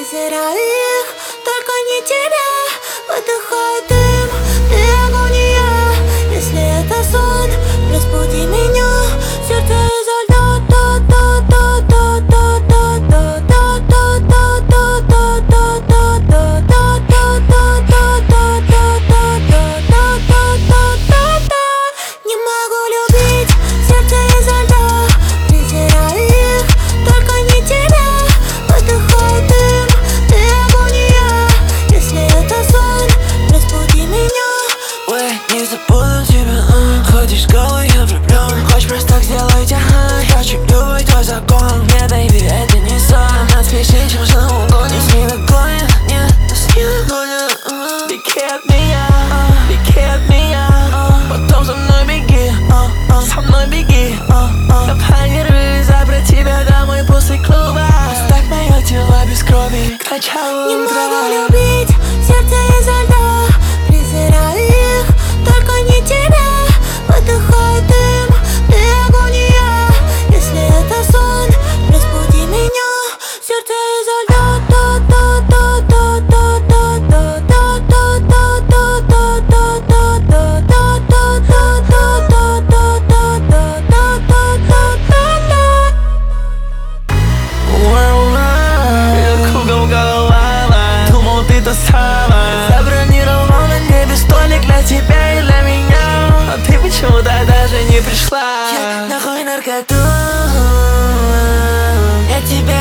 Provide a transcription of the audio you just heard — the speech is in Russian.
презираю их, только не тебя. Выдыхает дым, ты агония. Если это сон, разбуди меня. Сердце изо льда. Не могу любить, сердце изо льда. Презираю их, только не тебя. Выдыхает дым, ты агония. Если это сон, разбуди меня. Ой, не забуду тебя, ходишь голый, я влюблен. Хочешь просто так сделать, хочу любой твой закон. Не, бэйби, это не сон. Нас спешит, чем же угодно. С ней догонит, нет, нас не догонит. Беги от меня, беги от меня. Потом за мной беги, со мной беги. Запланируй забрать тебя домой после клуба. Оставь мое тело без крови к началу Не утра. могу любить, сердце изо льда. Презираю их, только не тебя. Выдыхает дым, ты агония. Если это сон, разбуди меня. Сердце изо льда. Забронировал на небе столик для тебя и для меня. А ты почему-то даже не пришла. Я нахуй наркоту. Я тебя